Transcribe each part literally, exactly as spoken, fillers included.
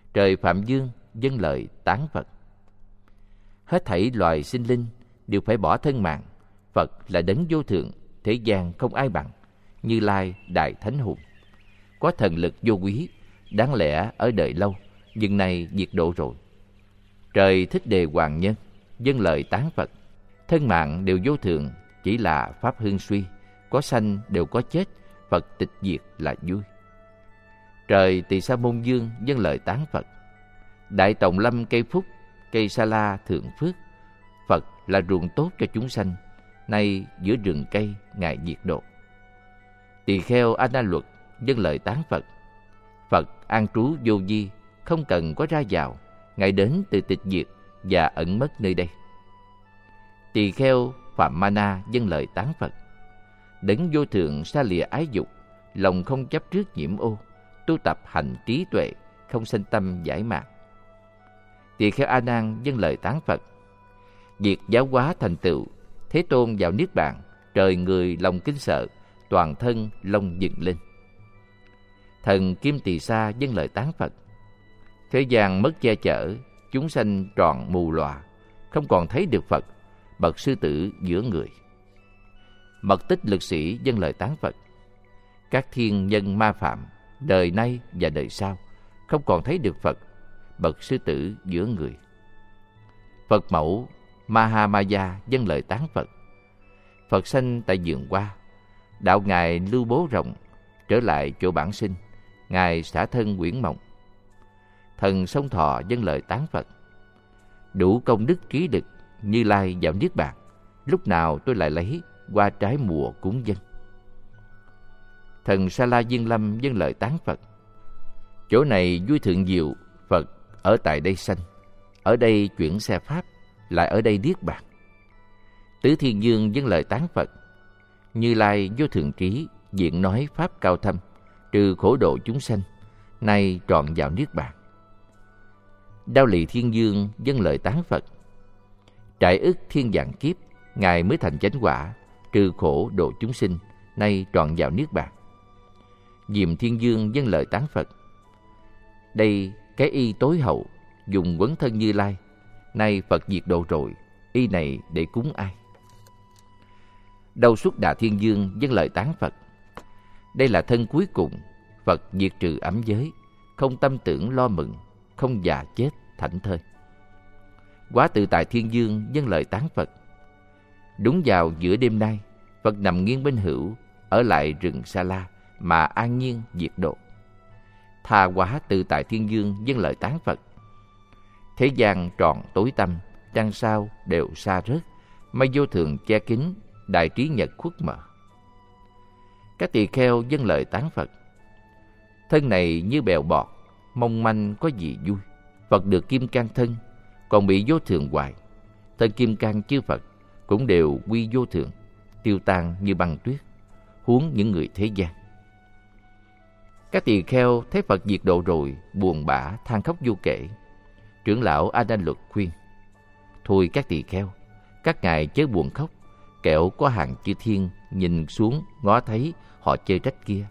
Trời Phạm Dương dâng lời tán Phật. Hết thảy loài sinh linh đều phải bỏ thân mạng. Phật là đấng vô thượng, thế gian không ai bằng. Như Lai đại thánh hùng, có thần lực vô quý, đáng lẽ ở đời lâu, nhưng nay diệt độ rồi. Trời Thích Đề Hoàng Nhân dâng lời tán Phật. Thân mạng đều vô thường, chỉ là pháp hương suy, có sanh đều có chết, Phật tịch diệt là vui. Trời Tỳ Sa Môn Dương dâng lời tán Phật. Đại Tòng Lâm cây phúc, cây sa la thượng phước, Phật là ruộng tốt cho chúng sanh, nay giữa rừng cây ngài diệt độ. Tỳ Kheo A Na Luật dâng lời tán Phật. Phật an trú vô vi, không cần có ra vào, ngài đến từ tịch diệt và ẩn mất nơi đây. Tỳ Kheo Phạm Ma Na dâng lời tán Phật. Đấng vô thượng xa lìa ái dục, lòng không chấp trước nhiễm ô, tu tập hành trí tuệ, không sanh tâm giải mạc. Tỳ Kheo A Nan dâng lời tán Phật. Việc giáo hóa thành tựu, Thế Tôn vào niết bàn, trời người lòng kính sợ, toàn thân lông dựng lên. Thần Kim Tỳ Sa dâng lời tán Phật. Thế gian mất che chở, chúng sanh tròn mù lòa, không còn thấy được Phật, bậc sư tử giữa người. Mật Tích Lực Sĩ dâng lời tán Phật. Các thiên nhân ma phạm, đời nay và đời sau, không còn thấy được Phật, bậc sư tử giữa người. Phật mẫu Mahamaya dâng lời tán Phật. Phật sanh tại vườn hoa, đạo ngài lưu bố rộng, trở lại chỗ bản sinh, ngài xả thân quyển mộng. Thần Sông Thọ dâng lời tán Phật. Đủ công đức trí đức, Như Lai vào niết bàn, lúc nào tôi lại lấy hoa trái mùa cúng dâng. Thần Sa La Diên Lâm dâng lời tán Phật. Chỗ này vui thượng diệu, Phật ở tại đây sanh, ở đây chuyển xe pháp, lại ở đây niết bàn. Tứ Thiên Dương dâng lời tán Phật. Như Lai vô thượng trí, diện nói pháp cao thâm, trừ khổ độ chúng sanh, nay trọn vào niết bàn. Đao Lị Thiên Dương dâng lời tán Phật. Trải ức thiên vạn kiếp, ngài mới thành chánh quả, trừ khổ độ chúng sinh, nay trọn vào niết bàn. Diệm Thiên Dương dâng lời tán Phật. Đây cái y tối hậu, dùng quấn thân Như Lai, nay Phật diệt độ rồi, y này để cúng ai? Đâu Xuất Đà Thiên Dương dâng lời tán Phật. Đây là thân cuối cùng, Phật diệt trừ ấm giới, không tâm tưởng lo mừng, không già chết thảnh thơi. Quá Tự Tại Thiên Dương dâng lời tán Phật. Đúng vào giữa đêm nay, Phật nằm nghiêng bên hữu, ở lại rừng Sa La mà an nhiên diệt độ. Tha Quá Tự Tại Thiên Dương dâng lời tán Phật. Thế gian tròn tối tăm, trăng sao đều xa rớt, mây vô thường che kín, đại trí nhật khuất mờ. Các tỳ kheo dâng lời tán Phật. Thân này như bèo bọt, mong manh có gì vui, Phật được kim cang thân, còn bị vô thường hoài. Thân kim cang chư Phật cũng đều quy vô thường, tiêu tan như băng tuyết, huống những người thế gian. Các tỳ kheo thấy Phật diệt độ rồi, buồn bã than khóc vô kể. Trưởng lão A Nan Luật khuyên: thôi các tỳ kheo, các ngài chớ buồn khóc, kẻo có hàng chư thiên nhìn xuống ngó thấy họ chê trách kia.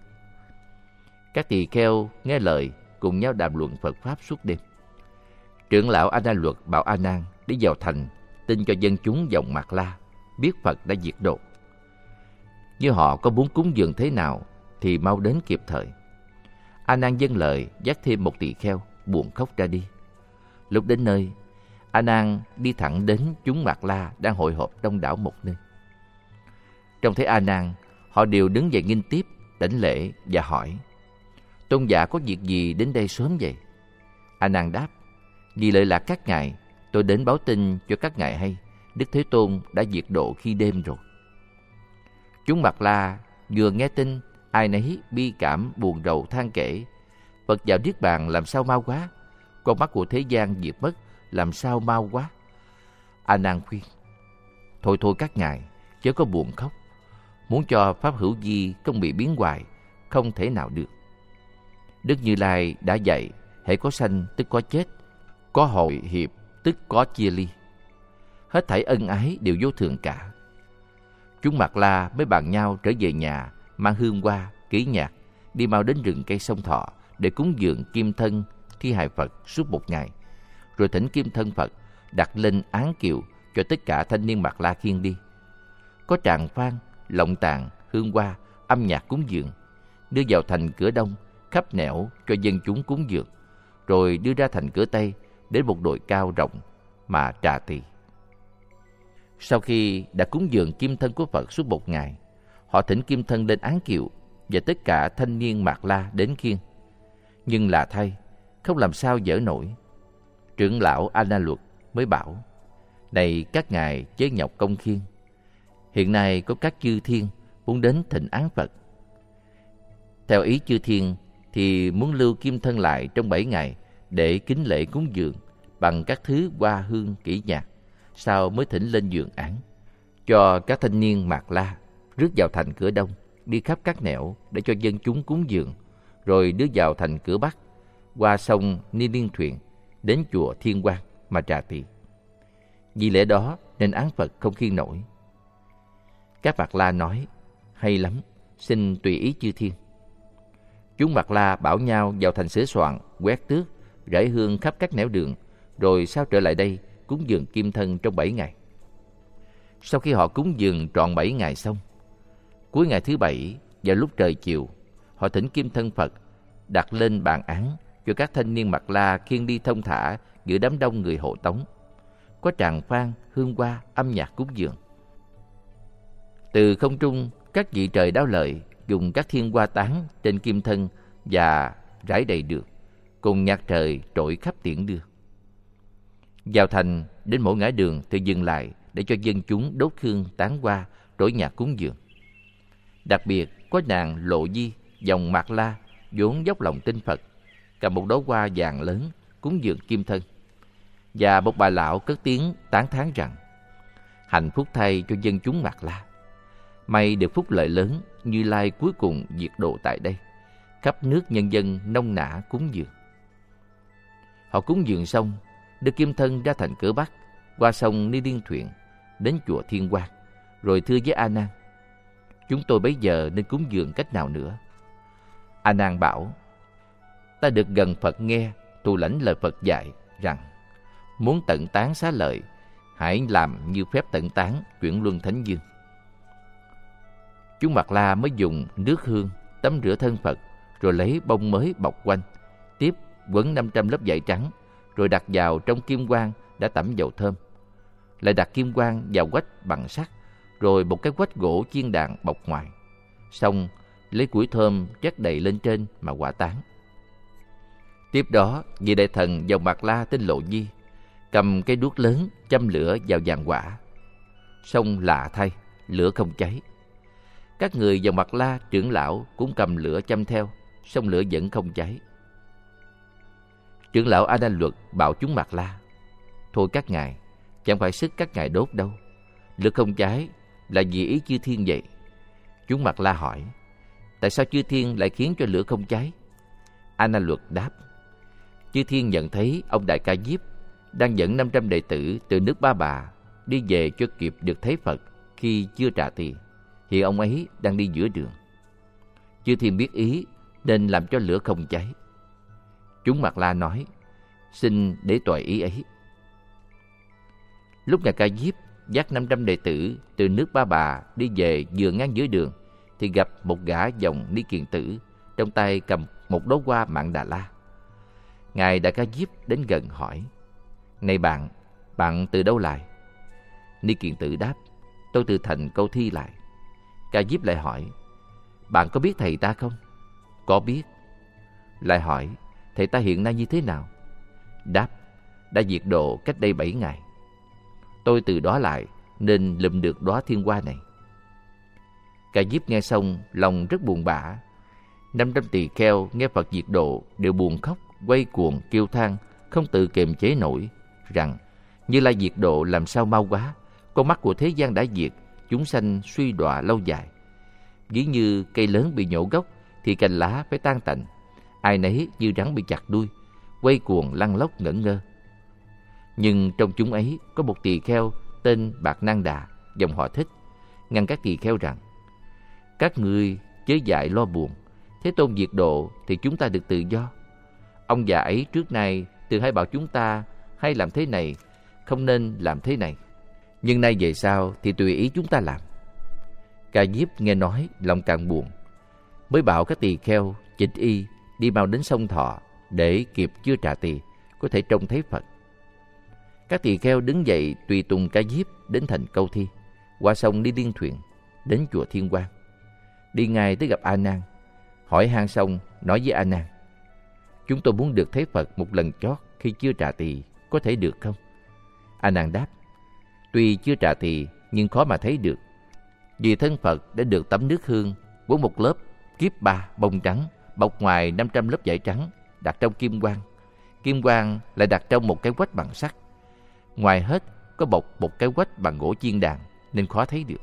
Các tỳ kheo nghe lời, cùng nhau đàm luận Phật pháp suốt đêm. Trưởng lão A Nan Luật bảo A Nan đi vào thành, tin cho dân chúng dòng Mạt La biết Phật đã diệt độ. Như họ có muốn cúng dường thế nào thì mau đến kịp thời. A Nan dâng lời, dắt thêm một tỳ kheo, buồn khóc ra đi. Lúc đến nơi, A Nan đi thẳng đến chúng Mạt La đang hội họp đông đảo một nơi. Trông thấy A Nan, họ đều đứng dậy nghinh tiếp, đảnh lễ và hỏi: tôn giả có việc gì đến đây sớm vậy? A Nan đáp: vì lợi lạc các ngài, tôi đến báo tin cho các ngài hay, Đức Thế Tôn đã diệt độ khi đêm rồi. Chúng Mạt La vừa nghe tin, ai nấy bi cảm buồn rầu than kể: Phật vào niết bàn làm sao mau quá, con mắt của thế gian diệt mất làm sao mau quá. A Nan khuyên: thôi thôi các ngài, chớ có buồn khóc, muốn cho pháp hữu vi không bị biến hoài, không thể nào được. Đức Như Lai đã dạy, hễ có sanh tức có chết, có hội hiệp tức có chia ly, hết thảy ân ái đều vô thường cả. Chúng Mạt La mới bàn nhau trở về nhà, mang hương hoa, kỹ nhạc, đi mau đến rừng cây Sông Thọ để cúng dường kim thân thi hài Phật suốt một ngày, rồi thỉnh kim thân Phật đặt lên án kiệu cho tất cả thanh niên Mạt La khiêng đi. Có tràng phan, lộng tàn, hương hoa, âm nhạc cúng dường, đưa vào thành cửa đông, khắp nẻo cho dân chúng cúng dường, rồi đưa ra thành cửa tây đến một đồi cao rộng mà trà tỳ. Sau khi đã cúng dường kim thân của Phật suốt một ngày, họ thỉnh kim thân lên án kiệu và tất cả thanh niên Mạt La đến khiêng. Nhưng lạ thay, không làm sao dỡ nổi. Trưởng lão A Na Luật mới bảo: này các ngài chớ nhọc công khiêng. Hiện nay có các chư thiên muốn đến thỉnh án Phật. Theo ý chư thiên thì muốn lưu kim thân lại trong bảy ngày để kính lễ cúng dường bằng các thứ hoa hương kỹ nhạc, sau mới thỉnh lên giường án. Cho các thanh niên Mạt La rước vào thành cửa đông, đi khắp các nẻo để cho dân chúng cúng dường, rồi đưa vào thành cửa bắc, qua sông Ni Liên Thuyền đến chùa Thiên Quang mà trà tỳ. Vì lẽ đó nên án Phật không khiêng nổi. Các Mạt La nói: hay lắm, xin tùy ý chư thiên. Chúng Mạt La bảo nhau vào thành sửa soạn, quét tước, rải hương khắp các nẻo đường, rồi sao trở lại đây cúng dường kim thân trong bảy ngày. Sau khi họ cúng dường trọn bảy ngày xong, cuối ngày thứ bảy vào lúc trời chiều, họ thỉnh kim thân Phật đặt lên bàn án cho các thanh niên Mạt La khiêng đi thông thả giữa đám đông người hộ tống. Có tràng phan, hương hoa, âm nhạc cúng dường. Từ không trung, các vị trời đáo lợi dùng các thiên hoa tán trên kim thân và rải đầy đường, cùng nhạc trời trội khắp tiễn đưa. Vào thành, đến mỗi ngã đường thì dừng lại để cho dân chúng đốt hương tán hoa, trỗi nhạc cúng dường. Đặc biệt có nàng Lộ Di, dòng Mạt La vốn dốc lòng tin Phật, cầm một đóa hoa vàng lớn cúng dường kim thân, và một bà lão cất tiếng tán thán rằng: hạnh phúc thay cho dân chúng Mạt La, may được phúc lợi lớn, Như Lai cuối cùng diệt độ tại đây, khắp nước nhân dân nông nã cúng dường. Họ cúng dường xong, đưa kim thân ra thành cửa bắc, qua sông Ni Liên Thuyền đến chùa Thiên Quang, rồi thưa với A Nan: chúng tôi bấy giờ nên cúng dường cách nào nữa? A Nan bảo: ta được gần Phật nghe, thụ lãnh lời Phật dạy rằng muốn tận tán xá lợi, hãy làm như phép tận tán chuyển luân thánh dương. Chúng Mạt La mới dùng nước hương tắm rửa thân Phật, rồi lấy bông mới bọc quanh, tiếp quấn năm trăm lớp vải trắng, rồi đặt vào trong kim quan đã tẩm dầu thơm, lại đặt kim quan vào quách bằng sắt, rồi một cái quách gỗ chiên đàn bọc ngoài. Xong lấy củi thơm chất đầy lên trên mà hỏa táng. Tiếp đó, vị đại thần dòng Mạt La tên Lộ Di cầm cây đuốc lớn châm lửa vào giàn hỏa. Xong lạ thay, lửa không cháy. Các người dòng Mạt La trưởng lão cũng cầm lửa châm theo, xong lửa vẫn không cháy. Trưởng lão A Na Luật bảo chúng Mạt La: thôi các ngài, chẳng phải sức các ngài đốt đâu, lửa không cháy là vì ý chư thiên vậy. Chúng Mạt La hỏi: tại sao chư thiên lại khiến cho lửa không cháy? A Na Luật đáp: chư thiên nhận thấy ông Đại Ca Diếp đang dẫn năm trăm đệ tử từ nước Ba Bà đi về cho kịp được thấy Phật khi chưa trả tiền. Hiện ông ấy đang đi giữa đường. Chư thiên biết ý nên làm cho lửa không cháy. Chúng Mạt La nói: xin để tòa ý ấy. Lúc Ngài Ca Diếp dắt năm trăm đệ tử từ nước Ba Bà đi về vừa ngang giữa đường, thì gặp một gã dòng Ni Kiền Tử, trong tay cầm một đóa hoa Mạn Đà La. Ngài Đại Ca Diếp đến gần hỏi: này bạn, bạn từ đâu lại? Ni Kiền Tử đáp: tôi từ thành Câu Thi lại. Ca Diếp lại hỏi: bạn có biết thầy ta không? Có biết. Lại hỏi: thầy ta hiện nay như thế nào? Đáp: đã diệt độ cách đây bảy ngày. Tôi từ đó lại nên lụm được đóa thiên hoa này. Ca Diếp nghe xong lòng rất buồn bã. Năm trăm tỳ kheo nghe Phật diệt độ đều buồn khóc, quay cuồng kêu than, không tự kiềm chế nổi rằng: Như Lai diệt độ làm sao mau quá, con mắt của thế gian đã diệt, chúng sanh suy đọa lâu dài. Ví như cây lớn bị nhổ gốc thì cành lá phải tan tành, ai nấy như rắn bị chặt đuôi, quay cuồng lăn lóc ngẩn ngơ. Nhưng trong chúng ấy có một tỳ kheo tên Bạc Năng Đà, dòng họ Thích, ngăn các tỳ kheo rằng: các ngươi chớ dại lo buồn, Thế Tôn diệt độ thì chúng ta được tự do. ông già ấy trước nay từng hay bảo chúng ta hay làm thế này, không nên làm thế này. Nhưng nay về sau thì tùy ý chúng ta làm. Ca Diếp nghe nói lòng càng buồn, mới bảo các tỳ kheo chỉnh y đi mau đến sông Thọ để kịp chưa trả tỳ có thể trông thấy Phật. Các tỳ kheo đứng dậy tùy tùng Ca Diếp đến thành Câu Thi, qua sông đi liên thuyền đến chùa Thiên Quang, đi ngay tới gặp A Nan, hỏi han xong nói với A Nan: chúng tôi muốn được thấy Phật một lần chót khi chưa trả tỳ, có thể được không? A Nan đáp: tuy chưa trả tỳ nhưng khó mà thấy được, vì thân Phật đã được tắm nước hương với một lớp kiếp ba bông trắng, bọc ngoài năm trăm lớp vải trắng, đặt trong kim quang. Kim quang lại đặt trong một cái quách bằng sắt, ngoài hết có bọc một cái quách bằng gỗ chiên đàn, nên khó thấy được.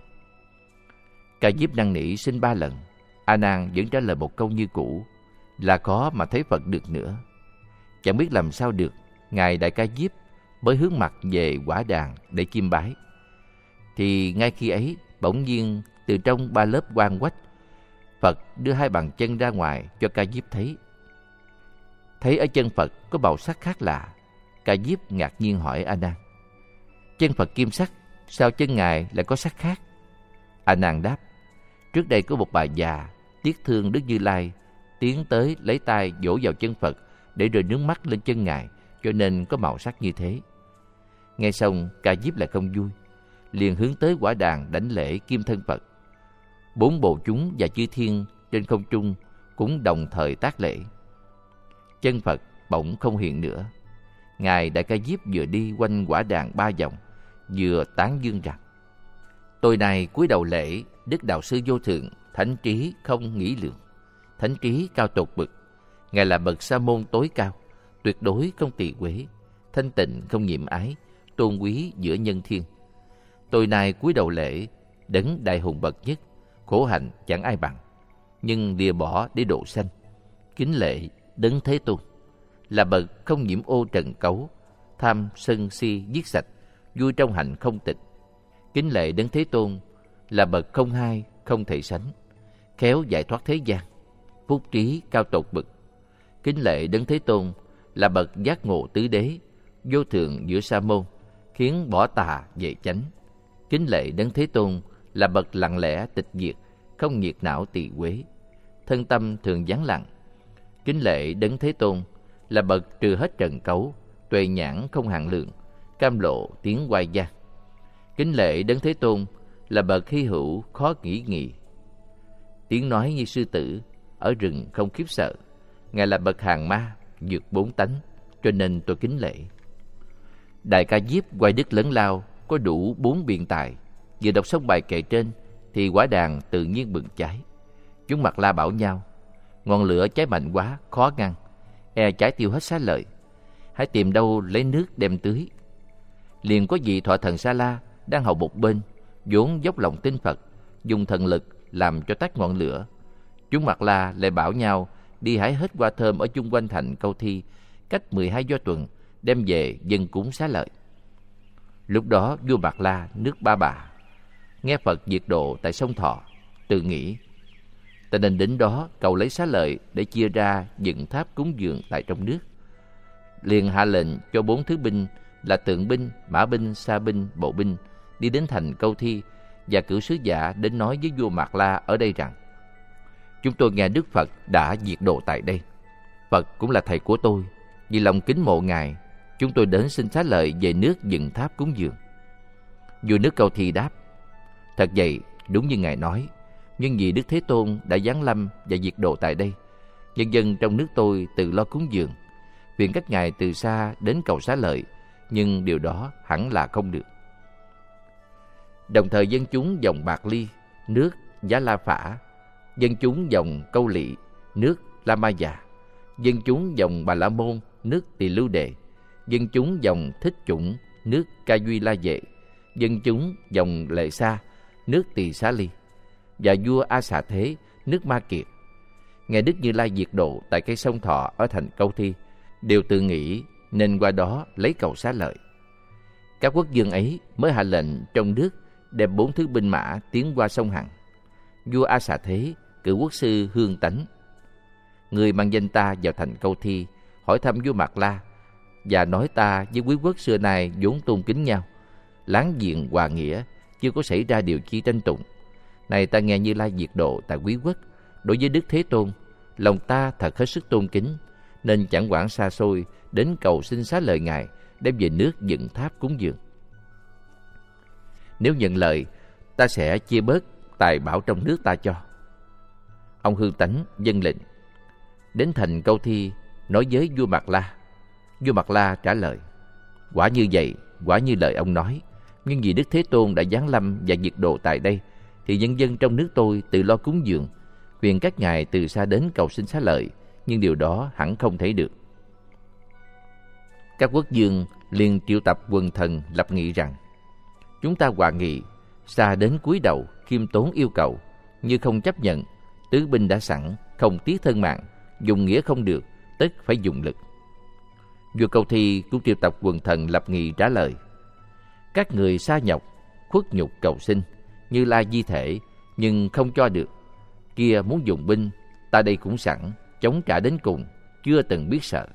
Ca Diếp năn nỉ xin ba lần, A Nan vẫn trả lời một câu như cũ, là khó mà thấy Phật được nữa. Chẳng biết làm sao được, ngài Đại Ca Diếp mới hướng mặt về quả đàn để chiêm bái. Thì ngay khi ấy, bỗng nhiên từ trong ba lớp quang quách, Phật đưa hai bàn chân ra ngoài cho Ca Diếp thấy. Thấy ở chân Phật có màu sắc khác lạ, Ca Diếp ngạc nhiên hỏi A Nan: chân Phật kim sắc, sao chân ngài lại có sắc khác? A Nan đáp: trước đây có một bà già tiếc thương Đức Như Lai, tiến tới lấy tay vỗ vào chân Phật để rơi nước mắt lên chân ngài, cho nên có màu sắc như thế. Nghe xong, Ca Diếp lại không vui, liền hướng tới quả đàn đảnh lễ kim thân Phật. Bốn bộ chúng và chư thiên trên không trung cũng đồng thời tác lễ. Chân Phật bỗng không hiện nữa. Ngài Đại Ca Diếp vừa đi quanh quả đàn ba vòng, vừa tán dương rằng: tôi này cúi đầu lễ Đức Đạo Sư vô thượng, thánh trí không nghĩ lượng, thánh trí cao tột bực. Ngài là bậc sa môn tối cao, tuyệt đối không tỳ quế, thanh tịnh không nhiễm ái, tôn quý giữa nhân thiên. Tôi này cúi đầu lễ đấng đại hùng bậc nhất, khổ hạnh chẳng ai bằng, nhưng lìa bỏ để độ sanh. Kính lễ đấng Thế Tôn, là bậc không nhiễm ô trần cấu, tham sân si giết sạch, vui trong hạnh không tịch. Kính lễ đấng Thế Tôn, là bậc không hai không thể sánh, khéo giải thoát thế gian, phúc trí cao tột bực. Kính lễ đấng Thế Tôn, là bậc giác ngộ tứ đế, vô thượng giữa sa môn, khiến bỏ tà về chánh. Kính lễ đấng Thế Tôn, là bậc lặng lẽ tịch diệt, không nhiệt não tỳ quế, thân tâm thường vắng lặng. Kính lễ đấng Thế Tôn, là bậc trừ hết trần cấu, tuệ nhãn không hạn lượng, cam lộ tiếng oai gia. Kính lễ đấng Thế Tôn, là bậc hy hữu khó nghĩ nghị, tiếng nói như sư tử, ở rừng không khiếp sợ. Ngài là bậc hàng ma, vượt bốn tánh, cho nên tôi kính lễ. Đại Ca Diếp quay đức lớn lao, có đủ bốn biện tài. Vừa đọc xong bài kệ trên thì quả đàn tự nhiên bừng cháy. Chúng Mặt La bảo nhau: ngọn lửa cháy mạnh quá, khó ngăn, e cháy tiêu hết xá lợi, hãy tìm đâu lấy nước đem tưới. Liền có vị Thọ Thần Sa La đang hầu một bên, vốn dốc lòng tin Phật, dùng thần lực làm cho tắt ngọn lửa. Chúng Mặt La lại bảo nhau đi hái hết hoa thơm ở chung quanh thành Câu Thi, cách mười hai do tuần, đem về dâng cúng xá lợi. Lúc đó vua Mặt La nước Ba Bà nghe Phật diệt độ tại sông Thọ, tự nghĩ: ta nên đến đó cầu lấy xá lợi để chia ra dựng tháp cúng dường tại trong nước. Liền hạ lệnh cho bốn thứ binh là tượng binh, mã binh, sa binh, bộ binh đi đến thành Câu Thi, và cử sứ giả đến nói với vua Mạt La ở đây rằng: chúng tôi nghe Đức Phật đã diệt độ tại đây. Phật cũng là thầy của tôi, vì lòng kính mộ ngài, chúng tôi đến xin xá lợi về nước dựng tháp cúng dường. Vua nước Câu Thi đáp: thật vậy, đúng như ngài nói, nhưng vì Đức Thế Tôn đã giáng lâm và diệt độ tại đây, nhân dân trong nước tôi tự lo cúng dường, phiền các ngài từ xa đến cầu xá lợi, nhưng điều đó hẳn là không được. Đồng thời dân chúng dòng Bạc Ly, nước Giá La Phả, dân chúng dòng Câu Lị, nước La Ma Già, dân chúng dòng Bà La Môn, nước Tỳ Lưu Đề, dân chúng dòng Thích Chủng, nước Ca Duy La Vệ, dân chúng dòng Lệ Sa, nước Tỳ Xá Ly, và vua A Xà Thế, nước Ma Kiệt, nghe Đức Như Lai diệt độ tại cây sông Thọ ở thành Câu Thi, đều tự nghĩ nên qua đó lấy cầu xá lợi. Các quốc vương ấy mới hạ lệnh trong nước đem bốn thứ binh mã tiến qua sông Hằng. Vua A Xà Thế cử quốc sư Hương Tánh, người mang danh ta vào thành Câu Thi, hỏi thăm vua Mạt La và nói ta với quý quốc xưa nay vốn tôn kính nhau, láng giềng hòa nghĩa, chưa có xảy ra điều chi tranh tụng. Này ta nghe Như Lai diệt độ tại quý quốc, đối với Đức Thế Tôn, lòng ta thật hết sức tôn kính, nên chẳng quản xa xôi đến cầu xin xá lợi Ngài đem về nước dựng tháp cúng dường. Nếu nhận lời, ta sẽ chia bớt tài bảo trong nước ta cho. Ông Hương Tánh vâng lệnh, đến thành Câu Thi nói với vua Mạt La. Vua Mạt La trả lời, quả như vậy, quả như lời ông nói, nhưng vì Đức Thế Tôn đã giáng lâm và diệt độ tại đây, thì nhân dân trong nước tôi tự lo cúng dường, quyền các ngài từ xa đến cầu xin xá lợi, nhưng điều đó hẳn không thể được. Các quốc vương liền triệu tập quần thần lập nghị rằng, chúng ta hòa nghị, xa đến cúi đầu, khiêm tốn yêu cầu, như không chấp nhận, tứ binh đã sẵn, không tiếc thân mạng, dùng nghĩa không được, tất phải dùng lực. Vua Câu Thi cũng triệu tập quần thần lập nghị trả lời, các người sa nhọc, khuất nhục cầu xin, Như Lai di thể, nhưng không cho được. Kia muốn dùng binh, ta đây cũng sẵn, chống trả đến cùng, chưa từng biết sợ.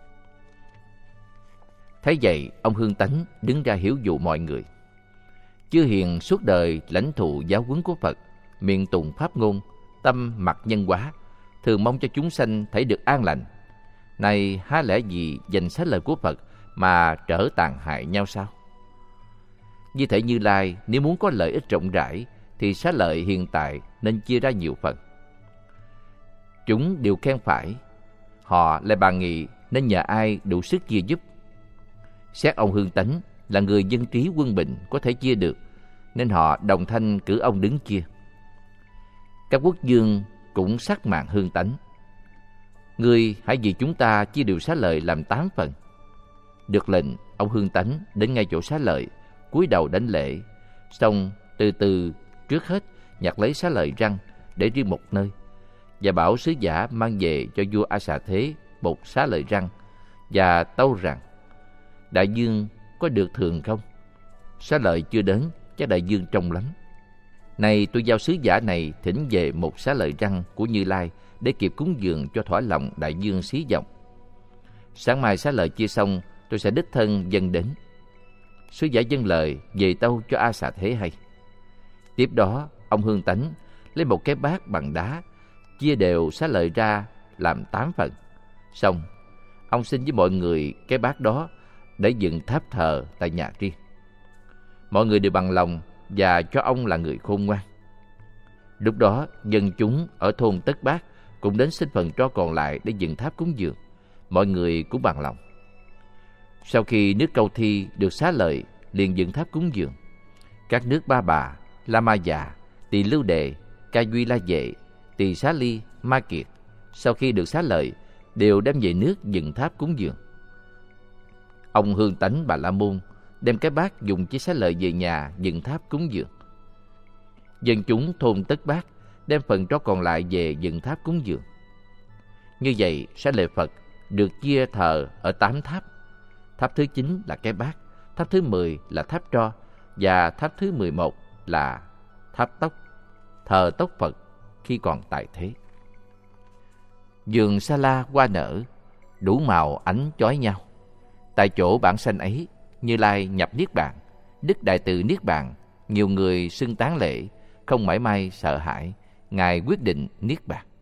Thấy vậy, ông Hương Tánh đứng ra hiếu dụ mọi người. Chư hiền suốt đời lãnh thụ giáo huấn của Phật, miệng tụng pháp ngôn, tâm mặc nhân hóa, thường mong cho chúng sanh thấy được an lành. Này há lẽ gì dành xá lợi của Phật mà trở tàn hại nhau sao? Như thể Như Lai nếu muốn có lợi ích rộng rãi, thì xá lợi hiện tại nên chia ra nhiều phần. Chúng đều khen phải, họ lại bàn nghị nên nhờ ai đủ sức chia giúp. Xét ông Hương Tánh là người dân trí quân bình có thể chia được, nên họ đồng thanh cử ông đứng chia. Các quốc vương cũng sắc mạng Hương Tánh. Ngươi hãy vì chúng ta chia đều xá lợi làm tám phần. Được lệnh, ông Hương Tánh đến ngay chỗ xá lợi, cúi đầu đảnh lễ, xong từ từ trước hết nhặt lấy xá lợi răng để riêng một nơi, và bảo sứ giả mang về cho vua A Xà Thế một xá lợi răng, và tâu rằng, đại vương có được thường không? Xá lợi chưa đến, chắc đại vương trông lắm. Này tôi giao sứ giả này thỉnh về một xá lợi răng của Như Lai để kịp cúng dường cho thỏa lòng đại vương xí vọng. Sáng mai xá lợi chia xong, tôi sẽ đích thân dâng đến. Sứ giả dâng lời về tâu cho A Xà Thế hay. Tiếp đó, ông Hương Tánh lấy một cái bát bằng đá, chia đều xá lợi ra làm tám phần. Xong, ông xin với mọi người cái bát đó để dựng tháp thờ tại nhà riêng. Mọi người đều bằng lòng và cho ông là người khôn ngoan. Lúc đó, dân chúng ở thôn Tất Bát cũng đến xin phần tro còn lại để dựng tháp cúng dường. Mọi người cũng bằng lòng. Sau khi nước Câu Thi được xá lợi, liền dựng tháp cúng dường. Các nước Ba Bà, La Ma Già, Tỳ Lưu Đề, Ca Duy La Vệ, Tỳ Xá Ly, Ma Kiệt, sau khi được xá lợi, đều đem về nước dựng tháp cúng dường. Ông Hương Tánh Bà La Môn đem cái bát dùng chiếc xá lợi về nhà dựng tháp cúng dường. Dân chúng thôn Tất Bát đem phần tro còn lại về dựng tháp cúng dường. Như vậy, xá lợi Phật được chia thờ ở tám tháp. Tháp thứ chín là cái bát, tháp thứ mười là tháp tro, và tháp thứ mười một là tháp tóc, thờ tóc Phật khi còn tại thế. Vườn sa la hoa nở, đủ màu ánh chói nhau. Tại chỗ bản sanh ấy, Như Lai nhập niết bàn, Đức Đại Từ niết bàn, nhiều người xưng tán lễ, không mảy may sợ hãi. Ngài quyết định niết bàn.